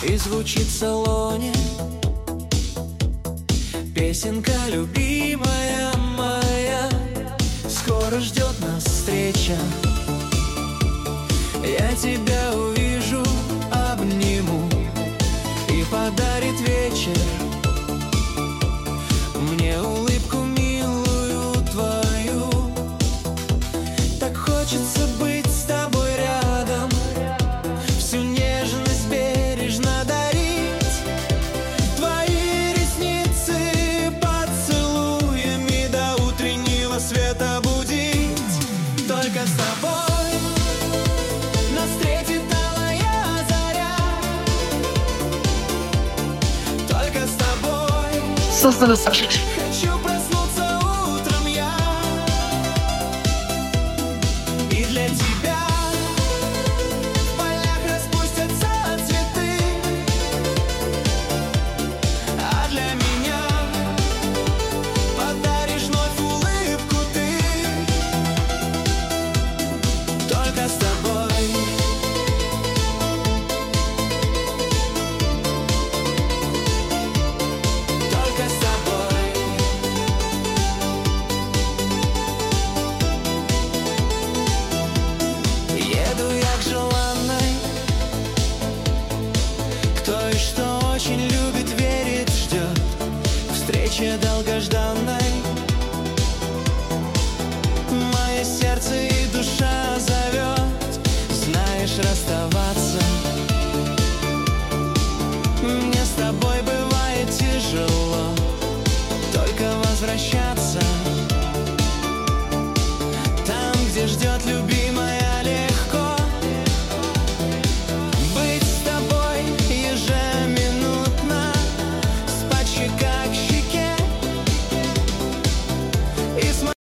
И звучит в салоне песенка любимая моя. Скоро ждет нас встреча, я тебя увижу, обниму, и подарит вечер мне улыбку милую твою. Так хочется быть с тобой рядом, всю нежность бережно дарить, твои ресницы поцелуями до утреннего света будить. Только с тобой нас встретит алая заря, только с тобой хочу проснуться утром я. И для тебя в полях распустятся цветы, а для меня подаришь вновь улыбку ты. Только с тобой. Только с тобой. Еду я к желанной, кто и что очень любит, верит, ждет встречи долгожданной. Мое сердце и душа зовет, знаешь, расставаться мне с тобой бывает тяжело, только возвращаться там, где ждет любимый.